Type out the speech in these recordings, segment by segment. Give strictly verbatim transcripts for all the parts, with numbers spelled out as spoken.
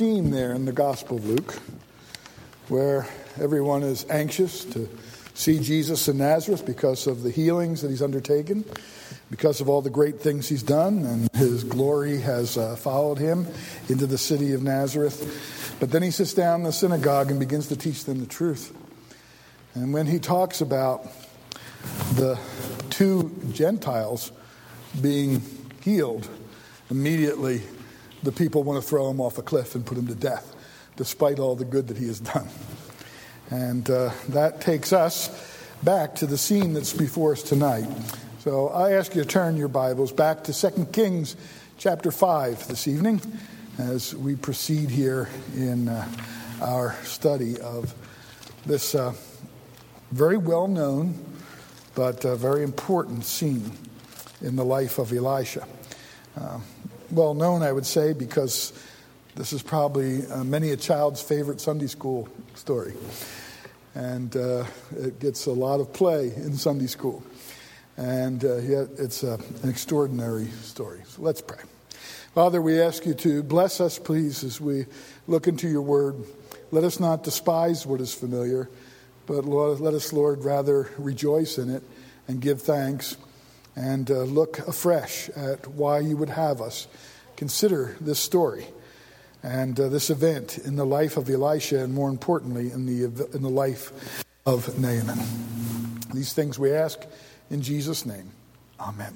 scene there in the Gospel of Luke where everyone is anxious to see Jesus in Nazareth because of the healings that he's undertaken, because of all the great things he's done, and his glory has uh, followed him into the city of Nazareth. But then he sits down in the synagogue and begins to teach them the truth. And when he talks about the two Gentiles being healed, immediately the people want to throw him off a cliff and put him to death, despite all the good that he has done. And uh, that takes us back to the scene that's before us tonight. So I ask you to turn your Bibles back to Second Kings chapter five this evening as we proceed here in uh, our study of this uh, very well-known but uh, very important scene in the life of Elisha. Uh, well known, I would say, because this is probably uh, many a child's favorite Sunday school story. And uh, it gets a lot of play in Sunday school. And uh, yet it's uh, an extraordinary story. So let's pray. Father, we ask you to bless us, please, as we look into your word. Let us not despise what is familiar, but Lord, let us, Lord, rather rejoice in it and give thanks and uh, look afresh at why you would have us consider this story and uh, this event in the life of Elisha, and more importantly, in the in the life of Naaman. These things we ask in Jesus' name. Amen.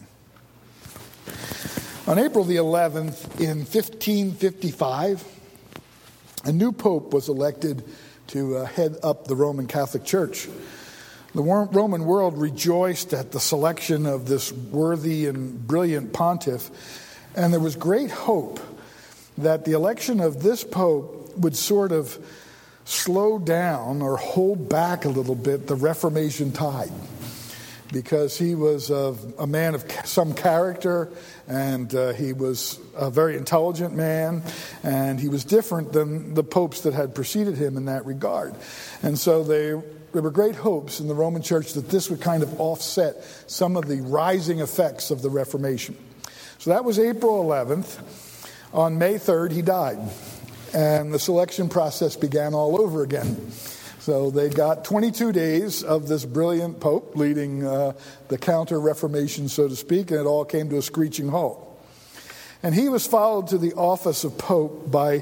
On April the eleventh in fifteen fifty-five, a new pope was elected to uh, head up the Roman Catholic Church. The Roman world rejoiced at the selection of this worthy and brilliant pontiff, and there was great hope that the election of this pope would sort of slow down or hold back a little bit the Reformation tide, because he was a, a man of some character, and uh, he was a very intelligent man, and he was different than the popes that had preceded him in that regard. And so they There were great hopes in the Roman Church that this would kind of offset some of the rising effects of the Reformation. So that was April eleventh. On May third, he died. And the selection process began all over again. So they got twenty-two days of this brilliant pope leading uh, the counter-Reformation, so to speak, and it all came to a screeching halt. And he was followed to the office of pope by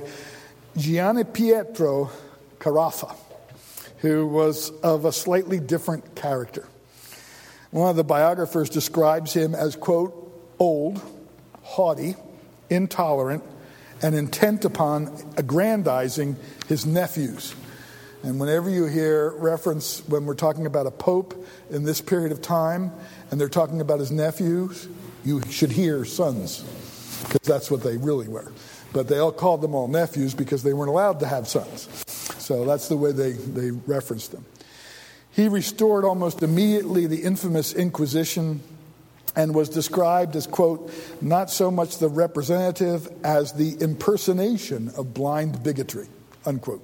Gianpietro Carafa, who was of a slightly different character. One of the biographers describes him as, quote, old, haughty, intolerant, and intent upon aggrandizing his nephews. And whenever you hear reference, when we're talking about a pope in this period of time, and they're talking about his nephews, you should hear sons, because that's what they really were. But they all called them all nephews because they weren't allowed to have sons. So that's the way they, they referenced them. He restored almost immediately the infamous Inquisition and was described as, quote, not so much the representative as the impersonation of blind bigotry, unquote.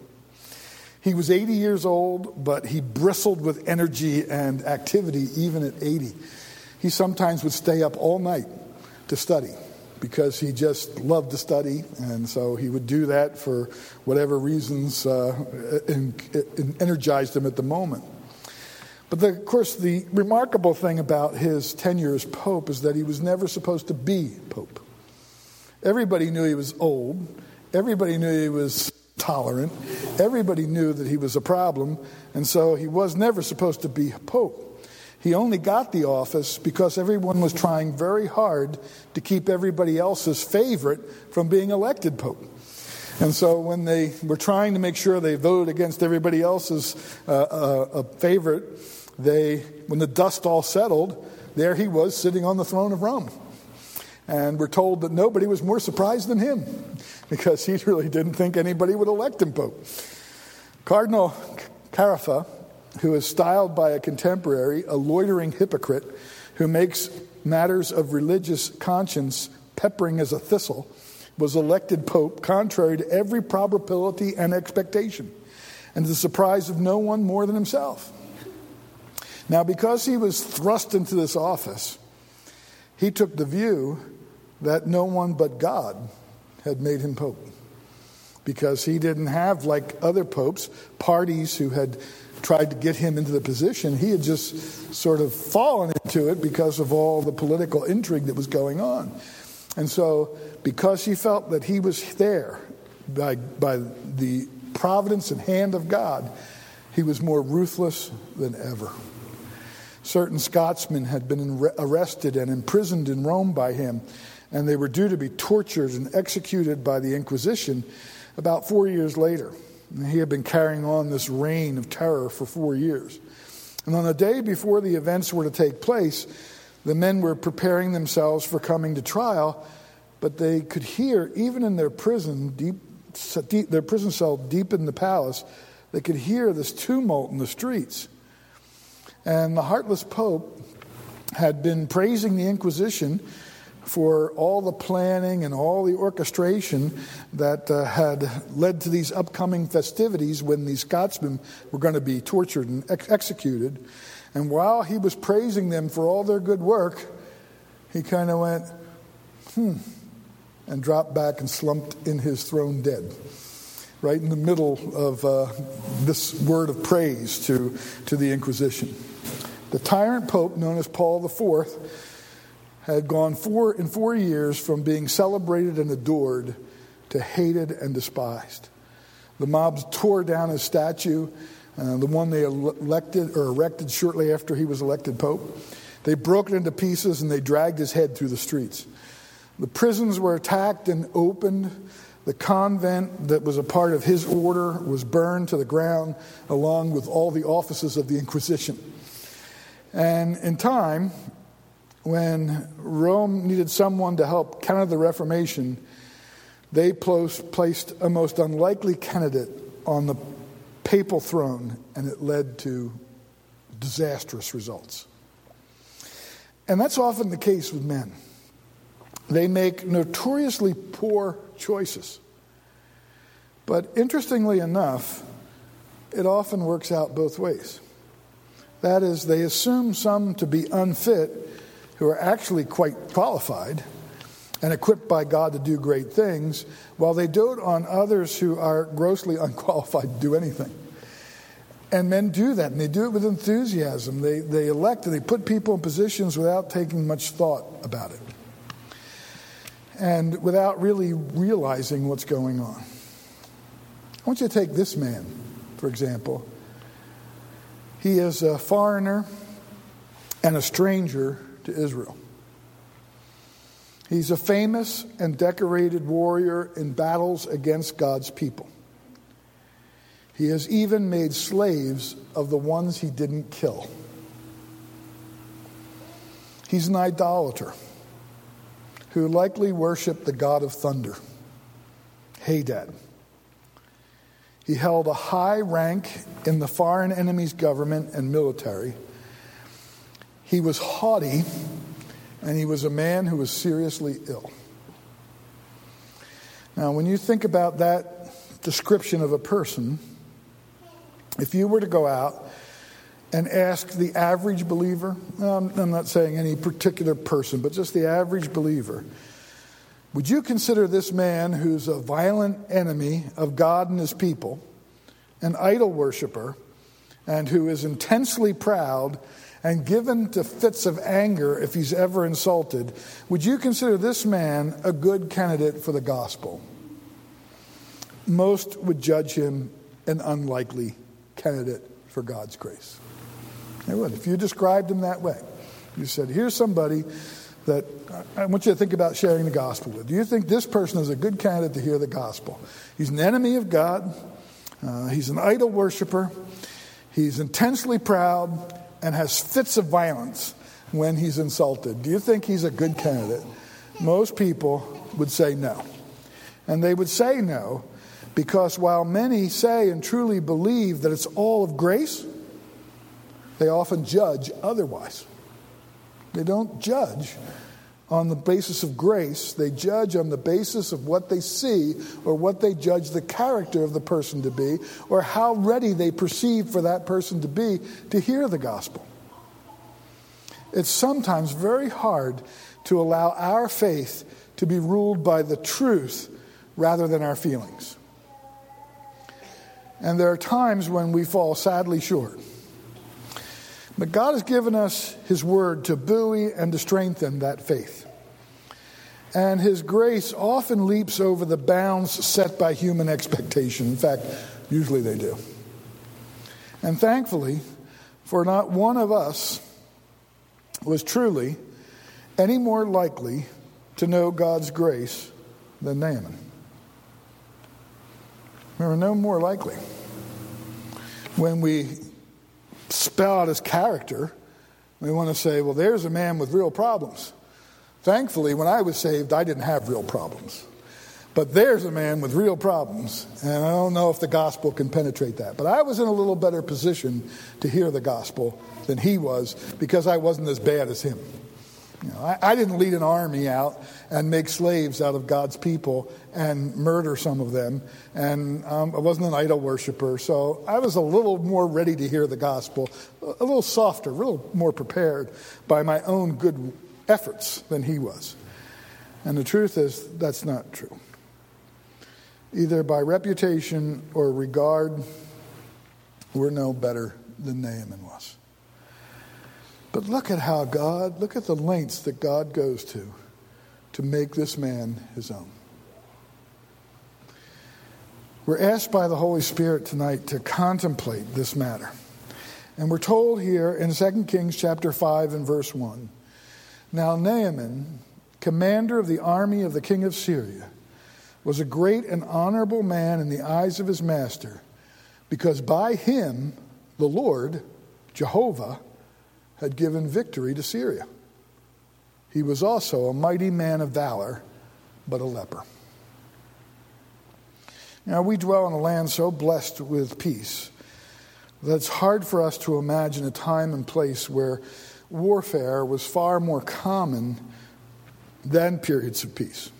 He was eighty years old, but he bristled with energy and activity even at eighty. He sometimes would stay up all night to study, because he just loved to study, and so he would do that for whatever reasons uh, in, in energized him at the moment. But the, of course, the remarkable thing about his tenure as pope is that he was never supposed to be pope. Everybody knew he was old. Everybody knew he was tolerant. Everybody knew that he was a problem, and so he was never supposed to be pope. He only got the office because everyone was trying very hard to keep everybody else's favorite from being elected pope. And so when they were trying to make sure they voted against everybody else's uh, uh, favorite, they, when the dust all settled, there he was sitting on the throne of Rome. And we're told that nobody was more surprised than him, because he really didn't think anybody would elect him pope. Cardinal Carafa, who is styled by a contemporary a loitering hypocrite who makes matters of religious conscience peppering as a thistle, was elected pope contrary to every probability and expectation, and to the surprise of no one more than himself. Now, because he was thrust into this office, he took the view that no one but God had made him pope. because he didn't have, like other popes, parties who had tried to get him into the position. He had just sort of fallen into it because of all the political intrigue that was going on. And so because he felt that he was there by, by the providence and hand of God, he was more ruthless than ever. Certain Scotsmen had been arrested and imprisoned in Rome by him, and they were due to be tortured and executed by the Inquisition about four years later. And he had been carrying on this reign of terror for four years. And on the day before the events were to take place, the men were preparing themselves for coming to trial, but they could hear, even in their prison, deep, deep their prison cell deep in the palace, they could hear this tumult in the streets. And the heartless Pope had been praising the Inquisition for all the planning and all the orchestration that uh, had led to these upcoming festivities when these Scotsmen were going to be tortured and ex- executed. And while he was praising them for all their good work, he kind of went, hmm, and dropped back and slumped in his throne dead, right in the middle of uh, this word of praise to, to the Inquisition. The tyrant Pope, known as Paul the Fourth, had gone four in four years from being celebrated and adored to hated and despised. The mobs tore down his statue, uh, the one they elected or erected shortly after he was elected Pope. They broke it into pieces and they dragged his head through the streets. The prisons were attacked and opened. The convent that was a part of his order was burned to the ground, along with all the offices of the Inquisition. And in time, when Rome needed someone to help counter the Reformation, they placed a most unlikely candidate on the papal throne, and it led to disastrous results. And that's often the case with men. They make notoriously poor choices. But interestingly enough, it often works out both ways. That is, they assume some to be unfit who are actually quite qualified and equipped by God to do great things, while they dote on others who are grossly unqualified to do anything. And men do that, and they do it with enthusiasm. They, they elect and they put people in positions without taking much thought about it, and without really realizing what's going on. I want you to take this man, for example. He is a foreigner and a stranger to Israel. He's a famous and decorated warrior in battles against God's people. He has even made slaves of the ones he didn't kill. He's an idolater who likely worshiped the god of thunder, Hadad. He held a high rank in the foreign enemy's government and military. He was haughty, and he was a man who was seriously ill. Now, when you think about that description of a person, if you were to go out and ask the average believer, well, I'm not saying any particular person, but just the average believer, would you consider this man who's a violent enemy of God and his people, an idol worshiper, and who is intensely proud and given to fits of anger if he's ever insulted, would you consider this man a good candidate for the gospel? Most would judge him an unlikely candidate for God's grace. They would. If you described him that way, you said, here's somebody that I want you to think about sharing the gospel with. Do you think this person is a good candidate to hear the gospel? He's an enemy of God. Uh, he's an idol worshiper. He's intensely proud and has fits of violence when he's insulted. Do you think he's a good candidate? Most people would say no. And they would say no because while many say and truly believe that it's all of grace, they often judge otherwise. They don't judge on the basis of grace. They judge on the basis of what they see, or what they judge the character of the person to be, or how ready they perceive for that person to be to hear the gospel. It's sometimes very hard to allow our faith to be ruled by the truth rather than our feelings. And there are times when we fall sadly short. But God has given us his word to buoy and to strengthen that faith. And his grace often leaps over the bounds set by human expectation. In fact, usually they do. And thankfully, for not one of us was truly any more likely to know God's grace than Naaman. We were no more likely. When we spell out his character, we want to say, well, there's a man with real problems. Thankfully, when I was saved, I didn't have real problems. But there's a man with real problems, and I don't know if the gospel can penetrate that. But I was in a little better position to hear the gospel than he was because I wasn't as bad as him. You know, I, I didn't lead an army out and make slaves out of God's people and murder some of them. And um, I wasn't an idol worshiper, so I was a little more ready to hear the gospel, a little softer, a little more prepared by my own good efforts than he was. And the truth is, that's not true. Either by reputation or regard, we're no better than Naaman was. But look at how God, look at the lengths that God goes to to make this man his own. We're asked by the Holy Spirit tonight to contemplate this matter. And we're told here in Second Kings chapter five and verse one, now Naaman, commander of the army of the king of Syria, was a great and honorable man in the eyes of his master, because by him the Lord, Jehovah, had given victory to Syria. He was also a mighty man of valor, but a leper. Now, we dwell in a land so blessed with peace that it's hard for us to imagine a time and place where warfare was far more common than periods of peace.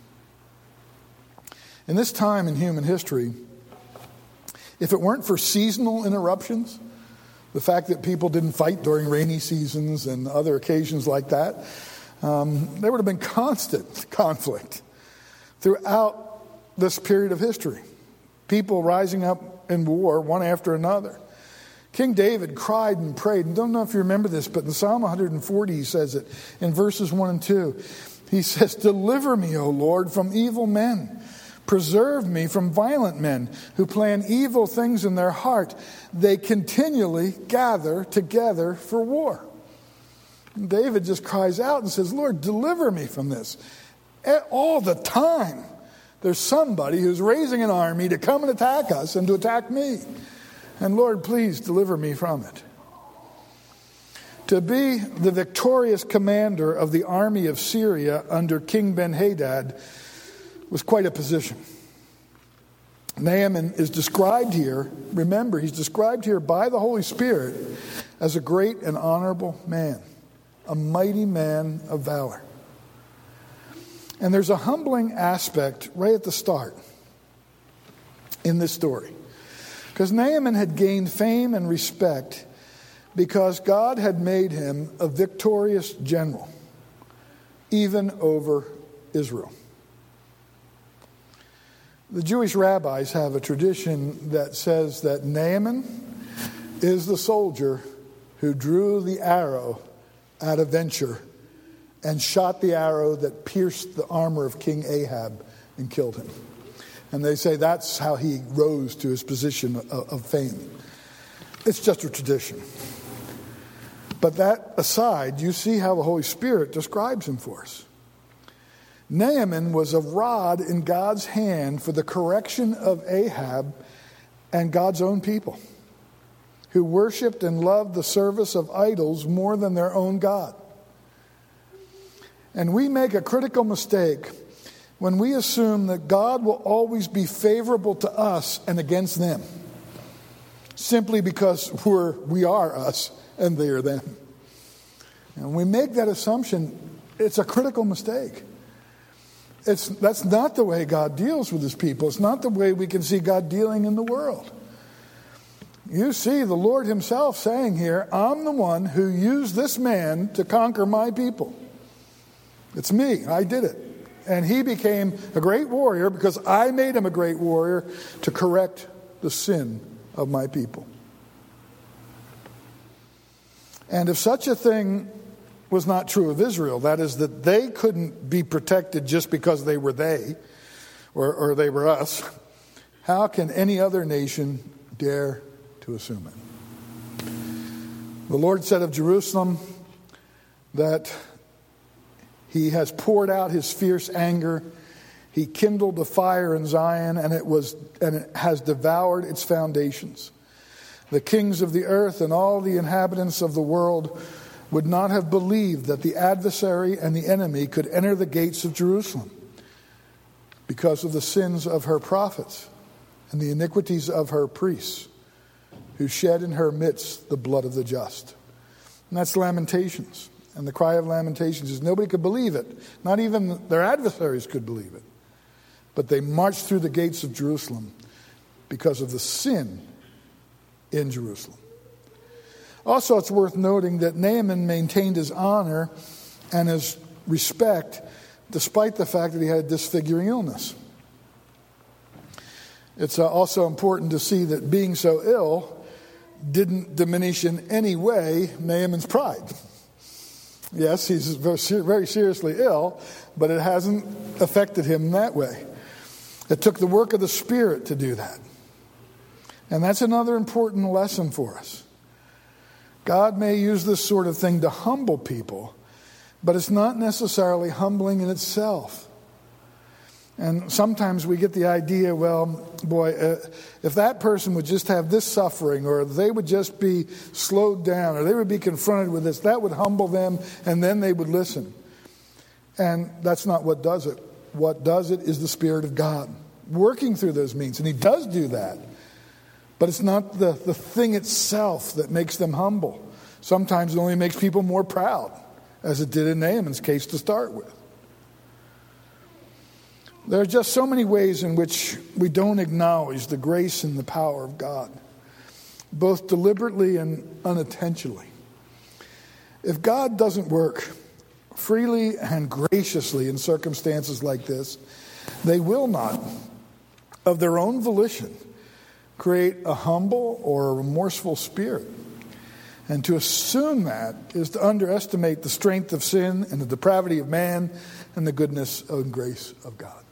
In this time in human history, if it weren't for seasonal interruptions, the fact that people didn't fight during rainy seasons and other occasions like that, um, there would have been constant conflict throughout this period of history. People rising up in war, one after another. King David cried and prayed, and don't know if you remember this, but in Psalm one forty he says it in verses one and two. He says, "Deliver me, O Lord, from evil men. Preserve me from violent men who plan evil things in their heart. They continually gather together for war." And David just cries out and says, "Lord, deliver me from this." All the time, there's somebody who's raising an army to come and attack us and to attack me. And Lord, please deliver me from it. To be the victorious commander of the army of Syria under King Ben-Hadad was quite a position. Naaman is described here, remember, he's described here by the Holy Spirit as a great and honorable man, a mighty man of valor. And there's a humbling aspect right at the start in this story. Because Naaman had gained fame and respect because God had made him a victorious general, even over Israel. The Jewish rabbis have a tradition that says that Naaman is the soldier who drew the arrow at a venture and shot the arrow that pierced the armor of King Ahab and killed him. And they say that's how he rose to his position of, of fame. It's just a tradition. But that aside, you see how the Holy Spirit describes him for us. Naaman was a rod in God's hand for the correction of Ahab and God's own people, who worshipped and loved the service of idols more than their own God. And we make a critical mistake when we assume that God will always be favorable to us and against them, simply because we're, we are us and they are them. And when we make that assumption, it's a critical mistake. It's, that's not the way God deals with his people. It's not the way we can see God dealing in the world. You see the Lord himself saying here, I'm the one who used this man to conquer my people. It's me. I did it. And he became a great warrior because I made him a great warrior to correct the sin of my people. And if such a thing was not true of Israel, that is, that they couldn't be protected just because they were they, or, or they were us, how can any other nation dare to assume it? The Lord said of Jerusalem that he has poured out his fierce anger. He kindled a fire in Zion, and it was and it has devoured its foundations. The kings of the earth and all the inhabitants of the world would not have believed that the adversary and the enemy could enter the gates of Jerusalem because of the sins of her prophets and the iniquities of her priests, who shed in her midst the blood of the just. And that's Lamentations. And the cry of Lamentations is nobody could believe it. Not even their adversaries could believe it. But they marched through the gates of Jerusalem because of the sin in Jerusalem. Also, it's worth noting that Naaman maintained his honor and his respect despite the fact that he had a disfiguring illness. It's also important to see that being so ill didn't diminish in any way Naaman's pride. Yes, he's very seriously ill, but it hasn't affected him that way. It took the work of the Spirit to do that. And that's another important lesson for us. God may use this sort of thing to humble people, but it's not necessarily humbling in itself. And sometimes we get the idea, well, boy, uh, if that person would just have this suffering, or they would just be slowed down, or they would be confronted with this, that would humble them, and then they would listen. And that's not what does it. What does it is the Spirit of God working through those means. And he does do that. But it's not the, the thing itself that makes them humble. Sometimes it only makes people more proud, as it did in Naaman's case to start with. There are just so many ways in which we don't acknowledge the grace and the power of God, both deliberately and unintentionally. If God doesn't work freely and graciously in circumstances like this, they will not, of their own volition, create a humble or a remorseful spirit. And to assume that is to underestimate the strength of sin and the depravity of man and the goodness and grace of God.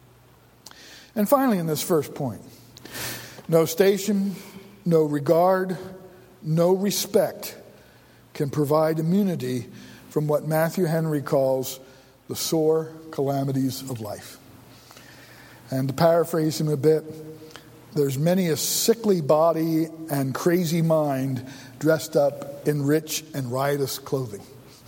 And finally, in this first point, no station, no regard, no respect can provide immunity from what Matthew Henry calls the sore calamities of life. And to paraphrase him a bit, there's many a sickly body and crazy mind dressed up in rich and riotous clothing.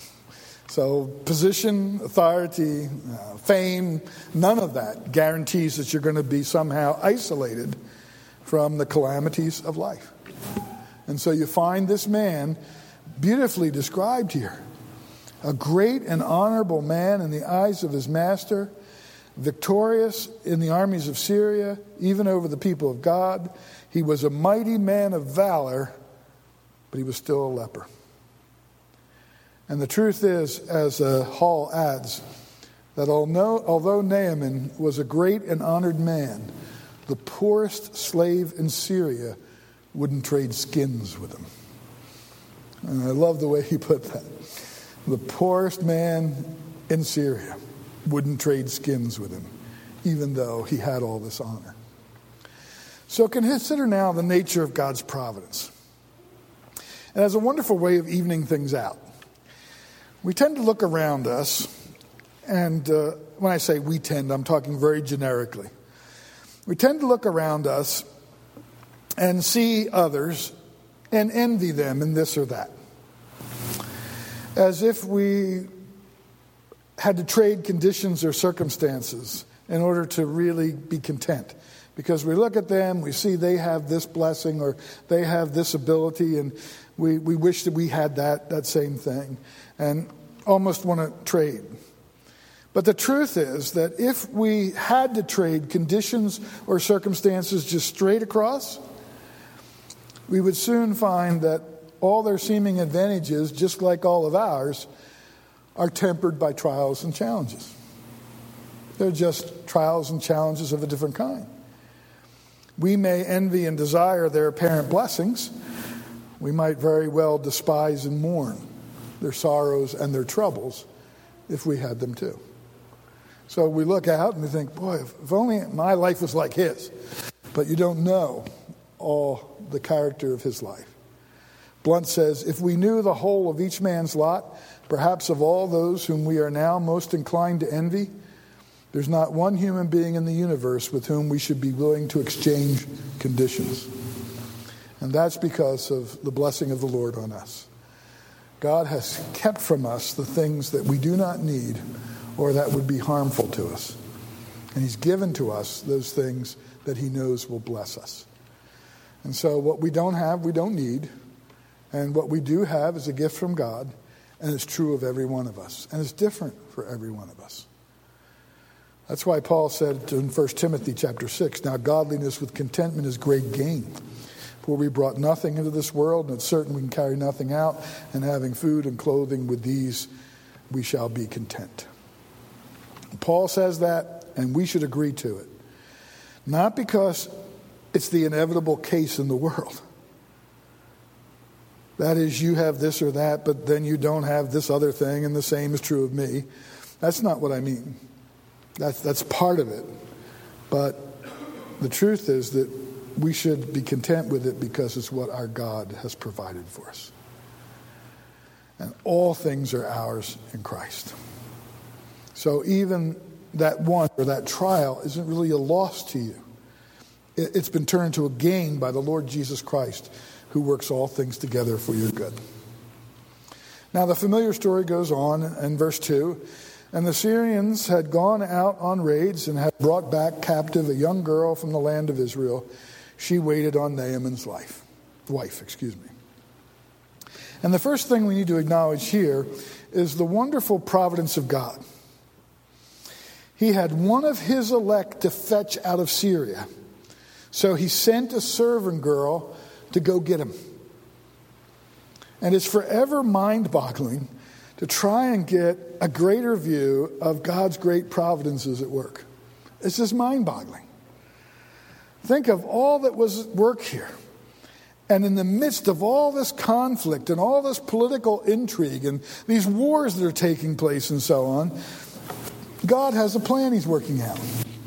So position, authority, uh, fame, none of that guarantees that you're going to be somehow isolated from the calamities of life. And so you find this man beautifully described here. A great and honorable man in the eyes of his master, victorious in the armies of Syria, even over the people of God. He was a mighty man of valor, but he was still a leper. And the truth is, as uh, Hall adds, that although, although Naaman was a great and honored man, the poorest slave in Syria wouldn't trade skins with him. And I love the way he put that. The poorest man in Syria wouldn't trade skins with him, even though he had all this honor. So consider now the nature of God's providence. And as a wonderful way of evening things out, we tend to look around us, and uh, when I say we tend, I'm talking very generically. We tend to look around us and see others and envy them in this or that, as if we had to trade conditions or circumstances in order to really be content. Because we look at them, we see they have this blessing or they have this ability, and we, we wish that we had that, that same thing, and almost want to trade. But the truth is that if we had to trade conditions or circumstances just straight across, we would soon find that all their seeming advantages, just like all of ours, are tempered by trials and challenges. They're just trials and challenges of a different kind. we may envy and desire their apparent blessings, we might very well despise and mourn their sorrows and their troubles if we had them too. So we look out and we think, boy, if, if only my life was like his. But you don't know all the character of his life. Blunt says, if we knew the whole of each man's lot, perhaps of all those whom we are now most inclined to envy, there's not one human being in the universe with whom we should be willing to exchange conditions. And that's because of the blessing of the Lord on us. God has kept from us the things that we do not need or that would be harmful to us. And he's given to us those things that he knows will bless us. And so what we don't have, we don't need. And what we do have is a gift from God. And it's true of every one of us. And it's different for every one of us. That's why Paul said in First Timothy chapter six, now godliness with contentment is great gain. For we brought nothing into this world, and it's certain we can carry nothing out. And having food and clothing, with these we shall be content. Paul says that, and we should agree to it. Not because it's the inevitable case in the world. That is, you have this or that, but then you don't have this other thing, and the same is true of me. That's not what I mean. That's, that's part of it. But the truth is that we should be content with it because it's what our God has provided for us. And all things are ours in Christ. So even that want or that trial isn't really a loss to you. It's been turned to a gain by the Lord Jesus Christ, who works all things together for your good. Now the familiar story goes on in verse two. And the Syrians had gone out on raids and had brought back captive a young girl from the land of Israel. She waited on Naaman's life, wife, excuse me. And the first thing we need to acknowledge here is the wonderful providence of God. He had one of his elect to fetch out of Syria. So he sent a servant girl to go get him. And it's forever mind-boggling to try and get a greater view of God's great providences at work. It's just mind-boggling. Think of all that was at work here. And in the midst of all this conflict and all this political intrigue and these wars that are taking place and so on, God has a plan he's working out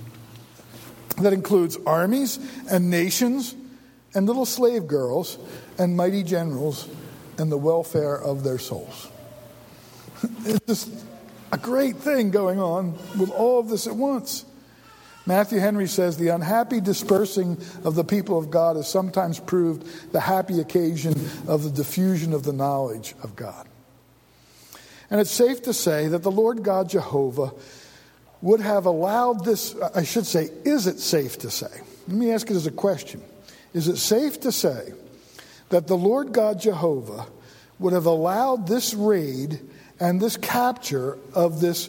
that includes armies and nations and little slave girls and mighty generals and the welfare of their souls. It's just a great thing going on with all of this at once. Matthew Henry says, the unhappy dispersing of the people of God has sometimes proved the happy occasion of the diffusion of the knowledge of God. And it's safe to say that the Lord God Jehovah would have allowed this, I should say, is it safe to say? Let me ask it as a question. Is it safe to say that the Lord God Jehovah would have allowed this raid and this capture of this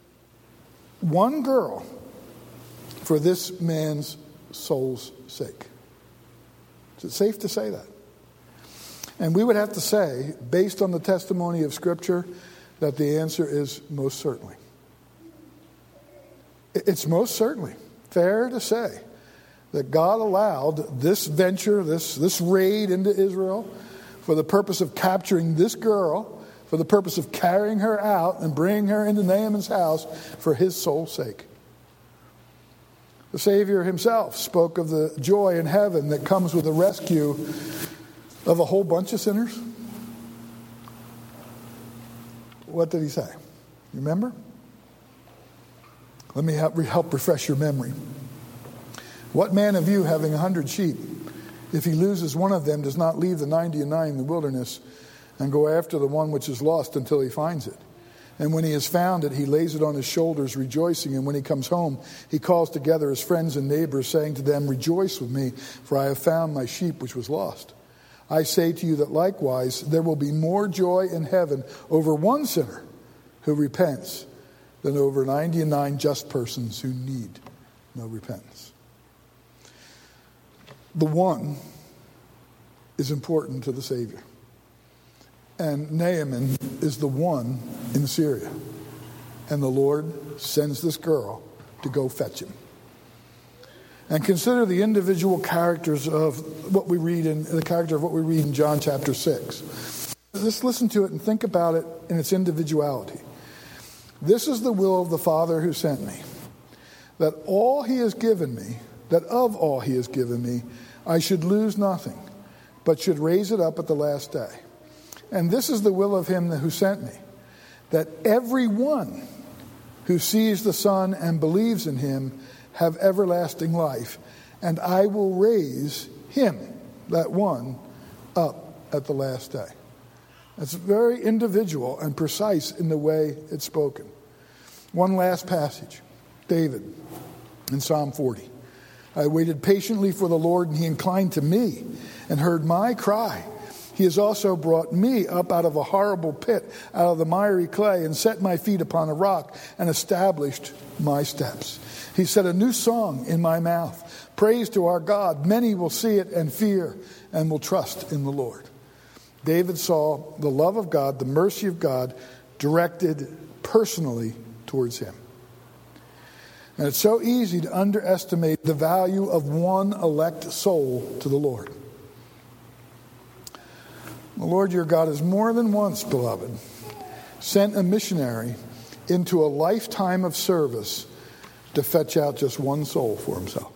one girl for this man's soul's sake? Is it safe to say that? And we would have to say, based on the testimony of Scripture, that the answer is most certainly. It's most certainly fair to say that God allowed this venture, this, this raid into Israel for the purpose of capturing this girl, for the purpose of carrying her out and bringing her into Naaman's house for his soul's sake. The Savior himself spoke of the joy in heaven that comes with the rescue of a whole bunch of sinners. What did he say? Remember? Let me help, help refresh your memory. What man of you, having a hundred sheep, if he loses one of them, does not leave the ninety and nine in the wilderness and go after the one which is lost until he finds it? And when he has found it, he lays it on his shoulders, rejoicing. And when he comes home, he calls together his friends and neighbors, saying to them, rejoice with me, for I have found my sheep which was lost. I say to you that likewise there will be more joy in heaven over one sinner who repents than over ninety and nine just persons who need no repentance. The one is important to the Savior. And Naaman is the one in Syria. And the Lord sends this girl to go fetch him. and consider the individual characters of what we read in the character of what we read in John chapter six. Just listen to it and think about it in its individuality. This is the will of the Father who sent me, that all he has given me, that of all he has given me, I should lose nothing, but should raise it up at the last day. And this is the will of him who sent me, that every one who sees the Son and believes in him have everlasting life, and I will raise him, that one, up at the last day. It's very individual and precise in the way it's spoken. One last passage, David in Psalm forty. I waited patiently for the Lord, and he inclined to me and heard my cry. He has also brought me up out of a horrible pit, out of the miry clay, and set my feet upon a rock and established my steps. He set a new song in my mouth, praise to our God. Many will see it and fear and will trust in the Lord. David saw the love of God, the mercy of God, directed personally towards him. And it's so easy to underestimate the value of one elect soul to the Lord. The Lord your God has more than once, beloved, sent a missionary into a lifetime of service to fetch out just one soul for himself.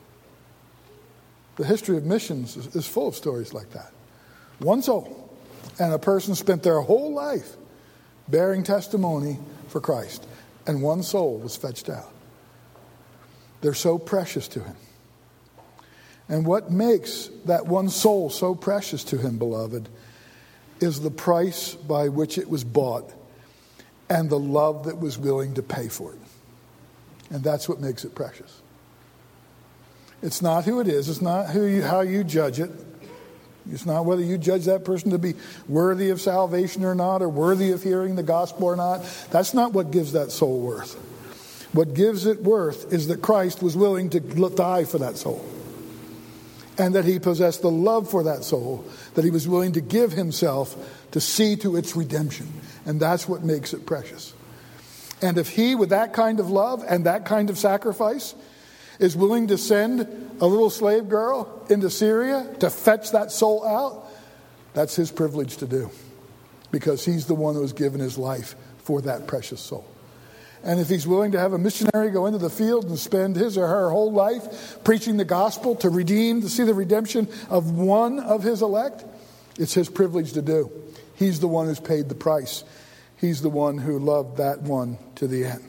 The history of missions is, is full of stories like that. One soul. And a person spent their whole life bearing testimony for Christ. And one soul was fetched out. They're so precious to him. And what makes that one soul so precious to him, beloved, is the price by which it was bought and the love that was willing to pay for it. And that's what makes it precious. It's not who it is. It's not who you, how you judge it. It's not whether you judge that person to be worthy of salvation or not, or worthy of hearing the gospel or not. That's not what gives that soul worth. What gives it worth is that Christ was willing to die for that soul. And that he possessed the love for that soul, that he was willing to give himself to see to its redemption. And that's what makes it precious. And if he, with that kind of love and that kind of sacrifice, is willing to send a little slave girl into Syria to fetch that soul out, that's his privilege to do. Because he's the one who has given his life for that precious soul. And if he's willing to have a missionary go into the field and spend his or her whole life preaching the gospel to redeem, to see the redemption of one of his elect, it's his privilege to do. He's the one who's paid the price. He's the one who loved that one to the end.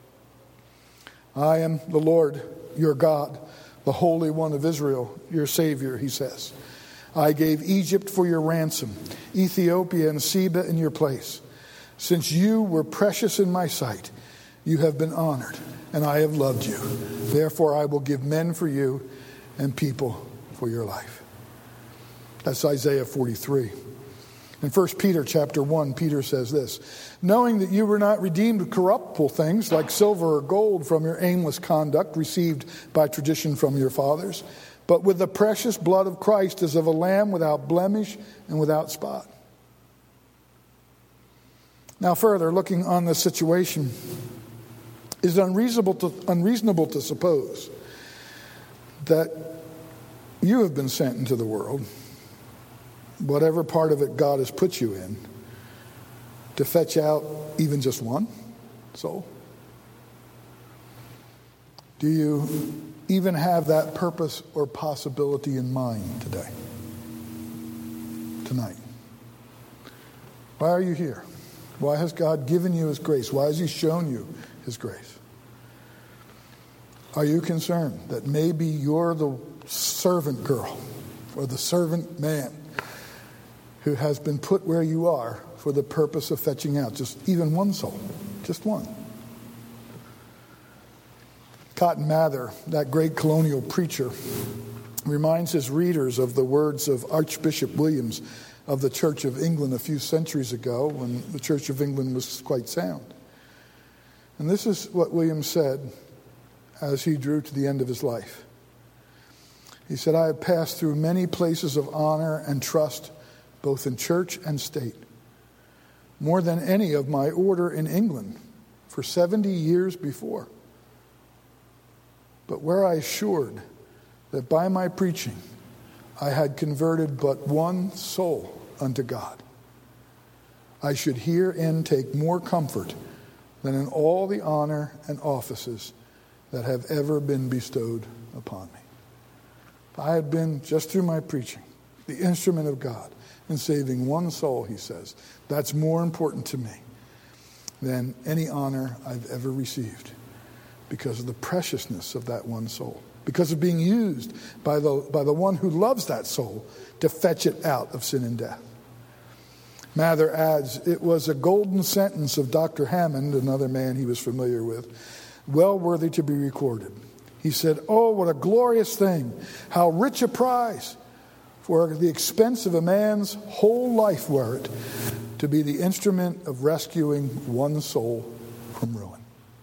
I am the Lord, your God, the Holy One of Israel, your Savior, he says. I gave Egypt for your ransom, Ethiopia and Seba in your place. Since you were precious in my sight, you have been honored, and I have loved you. Therefore, I will give men for you and people for your life. That's Isaiah forty-three. In First Peter chapter one, Peter says this, knowing that you were not redeemed with corruptible things like silver or gold from your aimless conduct received by tradition from your fathers, but with the precious blood of Christ as of a lamb without blemish and without spot. Now further, looking on the situation, is it unreasonable to, unreasonable to suppose that you have been sent into the world, whatever part of it God has put you in, to fetch out even just one soul? Do you even have that purpose or possibility in mind today? Tonight? Why are you here? Why has God given you his grace? Why has he shown you his grace? Are you concerned that maybe you're the servant girl or the servant man who has been put where you are for the purpose of fetching out just even one soul, just one? Cotton Mather, that great colonial preacher, reminds his readers of the words of Archbishop Williams of the Church of England a few centuries ago, when the Church of England was quite sound. And this is what Williams said as he drew to the end of his life. He said, I have passed through many places of honor and trust, both in church and state, more than any of my order in England for seventy years before. But where I assured that by my preaching I had converted but one soul unto God, I should herein take more comfort than in all the honor and offices that have ever been bestowed upon me. If I had been, just through my preaching, the instrument of God in saving one soul, he says, that's more important to me than any honor I've ever received, because of the preciousness of that one soul, because of being used by the, by the one who loves that soul to fetch it out of sin and death. Mather adds, it was a golden sentence of Doctor Hammond, another man he was familiar with, well worthy to be recorded. He said, oh, what a glorious thing, how rich a prize for the expense of a man's whole life were it to be the instrument of rescuing one soul from ruin.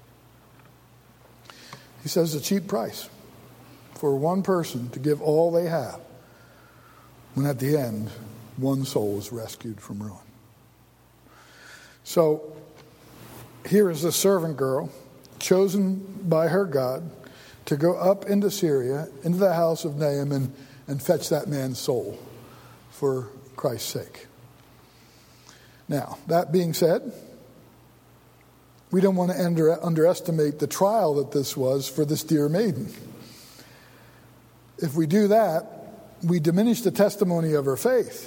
He says a cheap price for one person to give all they have, when at the end, one soul is rescued from ruin. So, here is this servant girl, chosen by her God, to go up into Syria, into the house of Naaman, and fetch that man's soul for Christ's sake. Now, that being said, we don't want to under, underestimate the trial that this was for this dear maiden. If we do that, we diminish the testimony of her faith.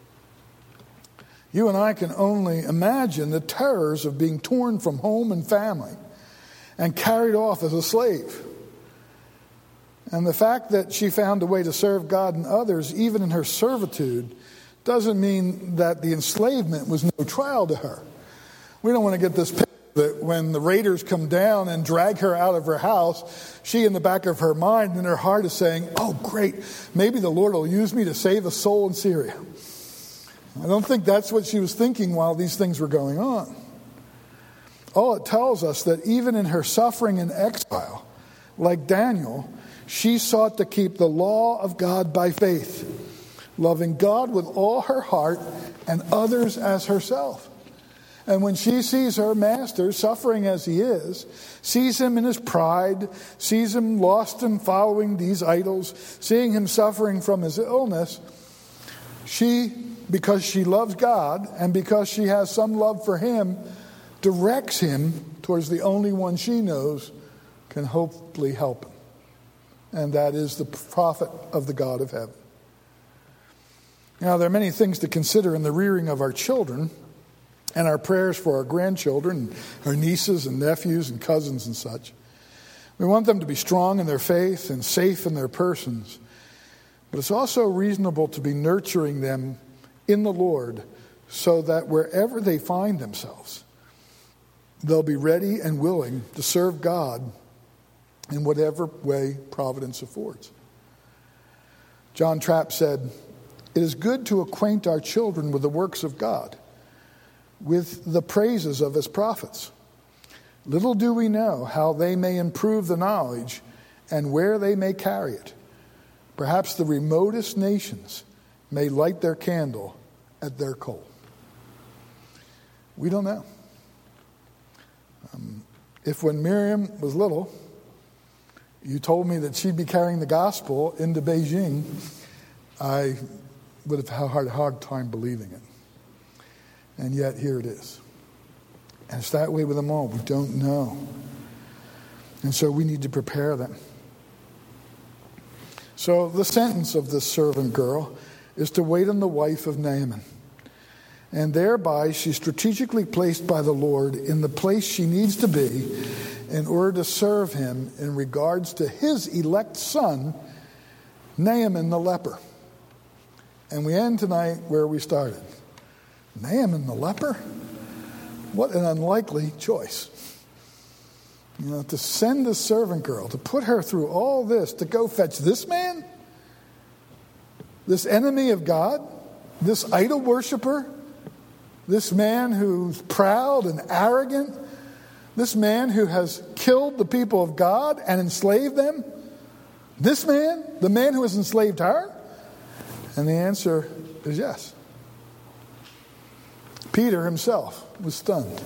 You and I can only imagine the terrors of being torn from home and family and carried off as a slave. And the fact that she found a way to serve God and others, even in her servitude, doesn't mean that the enslavement was no trial to her. We don't want to get this picture that when the raiders come down and drag her out of her house, she in the back of her mind and her heart is saying, oh, great, maybe the Lord will use me to save a soul in Syria. I don't think that's what she was thinking while these things were going on. All it tells us that even in her suffering and exile, like Daniel, she sought to keep the law of God by faith, loving God with all her heart and others as herself. And when she sees her master suffering as he is, sees him in his pride, sees him lost in following these idols, seeing him suffering from his illness, she, because she loves God and because she has some love for him, directs him towards the only one she knows can hopefully help him. And that is the prophet of the God of heaven. Now, there are many things to consider in the rearing of our children and our prayers for our grandchildren, our nieces and nephews and cousins and such. We want them to be strong in their faith and safe in their persons. But it's also reasonable to be nurturing them in the Lord so that wherever they find themselves, they'll be ready and willing to serve God in whatever way providence affords. John Trapp said, it is good to acquaint our children with the works of God, with the praises of his prophets. Little do we know how they may improve the knowledge and where they may carry it. Perhaps the remotest nations may light their candle at their coal. We don't know. Um, if when Miriam was little, you told me that she'd be carrying the gospel into Beijing, I would have had a hard, hard time believing it. And yet here it is. And it's that way with them all. We don't know. And so we need to prepare them. So the sentence of this servant girl is to wait on the wife of Naaman. And thereby she's strategically placed by the Lord in the place she needs to be in order to serve him in regards to his elect son, Naaman the leper. And we end tonight where we started. Naaman the leper? What an unlikely choice. You know, to send the servant girl, to put her through all this, to go fetch this man? This enemy of God? This idol worshiper? This man who's proud and arrogant? This man who has killed the people of God and enslaved them? This man? The man who has enslaved her? And the answer is yes. Peter himself was stunned.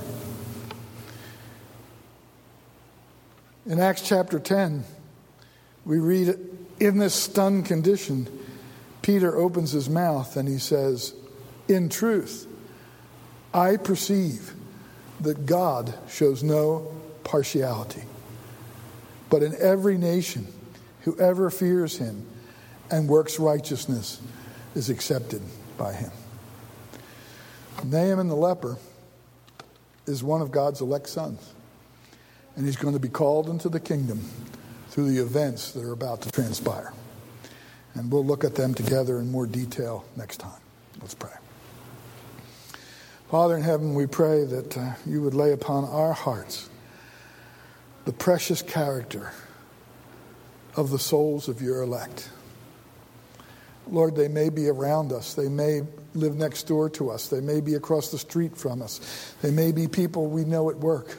In Acts chapter ten, we read in this stunned condition, Peter opens his mouth and he says, in truth, I perceive that God shows no partiality, but in every nation, whoever fears him and works righteousness is accepted by him. Naaman the leper is one of God's elect sons, and he's going to be called into the kingdom through the events that are about to transpire. And we'll look at them together in more detail next time. Let's pray. Father in heaven, we pray that uh, you would lay upon our hearts the precious character of the souls of your elect. Lord, they may be around us. They may live next door to us. They may be across the street from us. They may be people we know at work.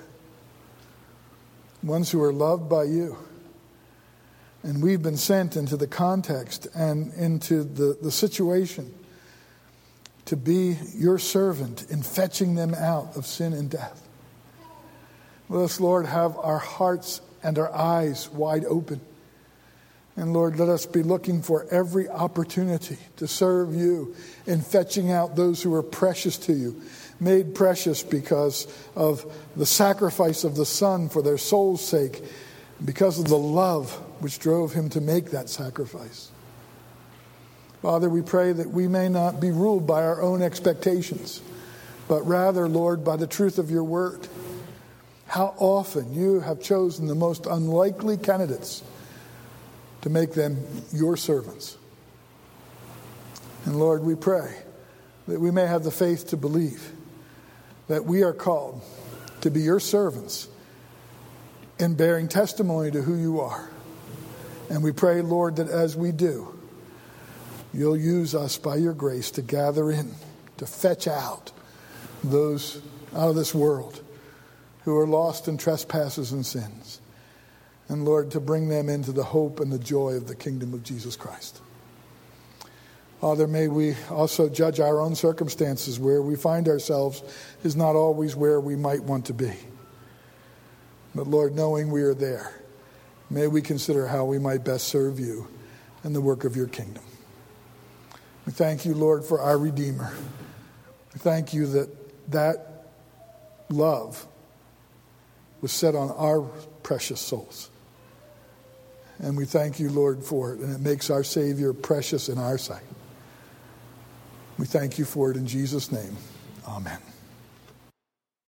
Ones who are loved by you. And we've been sent into the context and into the, the situation to be your servant in fetching them out of sin and death. Let us, Lord, have our hearts and our eyes wide open. And Lord, let us be looking for every opportunity to serve you in fetching out those who are precious to you, made precious because of the sacrifice of the Son for their soul's sake, because of the love which drove him to make that sacrifice. Father, we pray that we may not be ruled by our own expectations, but rather, Lord, by the truth of your word. How often you have chosen the most unlikely candidates to make them your servants. And Lord, we pray that we may have the faith to believe that we are called to be your servants in bearing testimony to who you are. And we pray, Lord, that as we do, you'll use us by your grace to gather in, to fetch out those out of this world who are lost in trespasses and sins. And Lord, to bring them into the hope and the joy of the kingdom of Jesus Christ. Father, may we also judge our own circumstances. Where we find ourselves is not always where we might want to be. But Lord, knowing we are there, may we consider how we might best serve you and the work of your kingdom. We thank you, Lord, for our Redeemer. We thank you that that love was set on our precious souls. And we thank you, Lord, for it. And it makes our Savior precious in our sight. We thank you for it in Jesus' name. Amen.